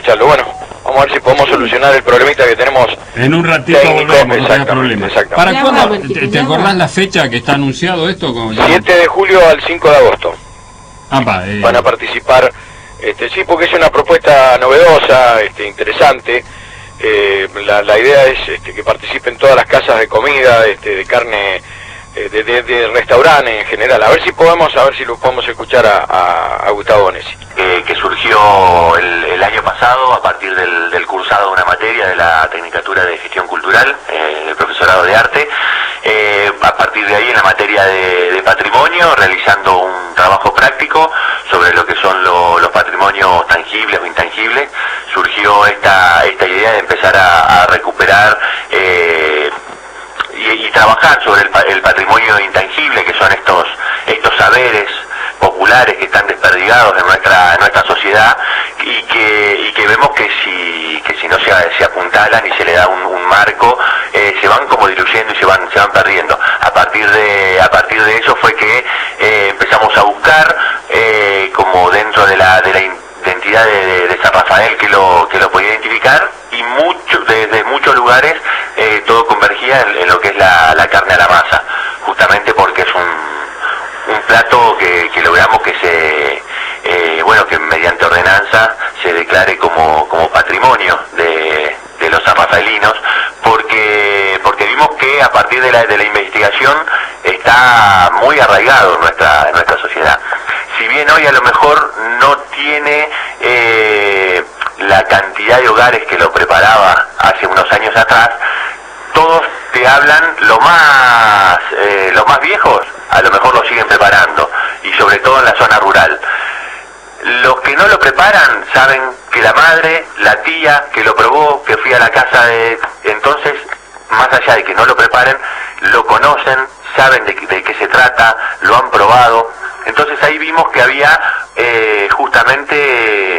escucharlo. Bueno, vamos a ver si podemos solucionar el problemita que tenemos. En un ratito volvemos, no hay problema. ¿Para cuándo? ¿Te acordás la fecha que está anunciado esto? 7 de julio al 5 de agosto. Van a participar, sí, porque es una propuesta novedosa, interesante. La idea es que participen todas las casas de comida, de carne, de restaurantes en general. A ver si lo podemos escuchar a Gustavo Bonesi. Que surgió el año pasado a partir del cursado de una materia de la Tecnicatura de Gestión Cultural, el profesorado de arte. A partir de ahí, en la materia de patrimonio, realizando un trabajo práctico sobre lo que son los patrimonios tangibles o intangibles, surgió esta idea de empezar a recuperar y trabajar sobre el patrimonio intangible, que son estos saberes populares que están desperdigados en nuestra sociedad, y que vemos que si no se apuntalan y se le da un marco, se van como diluyendo y se van perdiendo. A partir de eso fue que empezamos a buscar, como dentro de la identidad de San Rafael, que lo podía identificar, y desde muchos lugares todo convergía en lo que es la carne a la masa, justamente porque es un plato que logramos que que mediante ordenanza se declare como patrimonio de los sanrafaelinos, porque vimos que a partir de la investigación está muy arraigado en nuestra sociedad. Si bien hoy a lo mejor no tiene la cantidad de hogares que lo preparaba hace unos años atrás, todos te hablan, los más viejos a lo mejor lo siguen preparando, y sobre todo en la zona rural. Los que no lo preparan saben que la madre, la tía que lo probó, que fui a la casa entonces, más allá de que no lo preparen, lo conocen, saben de qué se trata, lo han probado. Entonces ahí vimos que había justamente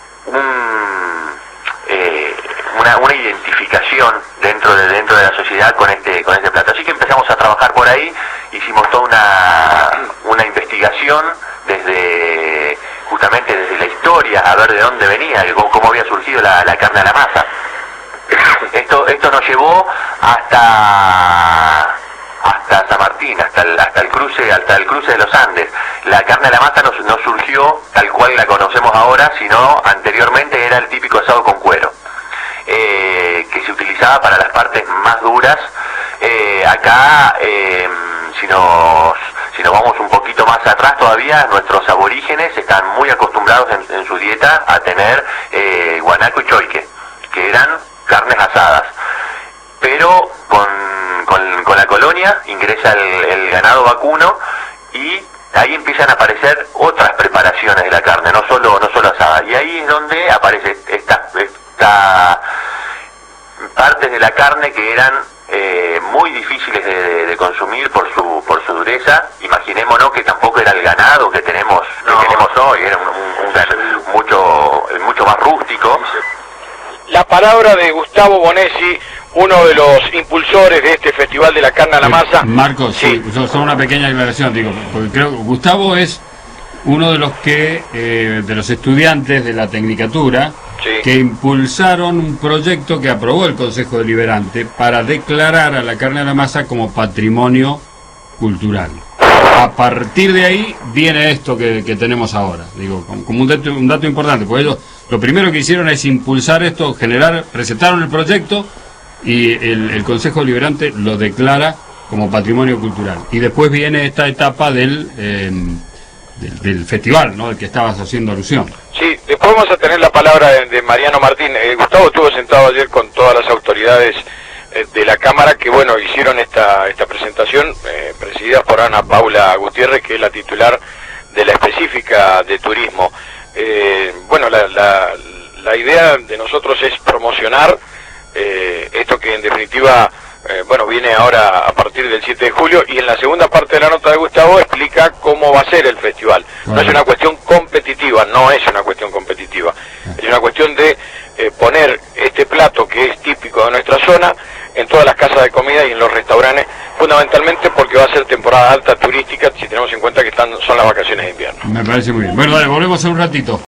una identificación dentro de la sociedad con este plato. Así que empezamos a trabajar por ahí, hicimos toda una investigación justamente desde la historia, a ver de dónde venía, cómo había surgido la carne a la masa. Esto nos llevó hasta San Martín, hasta el cruce de los Andes. La carne a la masa no surgió tal cual la conocemos ahora, sino anteriormente era el típico asado con cuero, que se utilizaba para las partes más duras. Acá, si nos vamos un poquito más atrás todavía, nuestros aborígenes están muy acostumbrados en su dieta a tener guanaco y choique, que eran carnes asadas. Pero con la colonia ingresa el ganado vacuno, y ahí empiezan a aparecer otras preparaciones de la carne, no solo asada. Y ahí es donde aparece esta partes de la carne que eran muy difíciles de consumir por su dureza. Imaginémonos que tampoco era el ganado que tenemos hoy, era un ganado mucho más rústico. La palabra de Gustavo Bonesi, uno de los impulsores de este Festival de la Carne a la Masa. Marcos, sí, solo una pequeña aclaración, porque creo que Gustavo es uno de los estudiantes de la Tecnicatura, sí, que impulsaron un proyecto que aprobó el Consejo Deliberante para declarar a la carne a la masa como patrimonio cultural. A partir de ahí viene esto que tenemos ahora, como un dato importante, porque ellos lo primero que hicieron es impulsar esto, presentaron el proyecto, y el Consejo Deliberante lo declara como patrimonio cultural. Y después viene esta etapa del festival, ¿no?, del que estabas haciendo alusión. Sí, después vamos a tener la palabra de Mariano Martín. Gustavo estuvo sentado ayer con todas las autoridades de la Cámara que, hicieron esta presentación, presidida por Ana Paula Gutiérrez, que es la titular de la específica de turismo. La idea de nosotros es promocionar esto que en definitiva viene ahora a partir del 7 de julio, y en la segunda parte de la nota de Gustavo explica cómo va a ser el festival. No es una cuestión competitiva, es una cuestión de poner este plato que es típico de nuestra zona en todas las casas de comida y en los restaurantes, fundamentalmente porque va a ser temporada alta turística, si tenemos en cuenta que son las vacaciones de invierno. Me parece muy bien. Bueno, dale, volvemos en un ratito.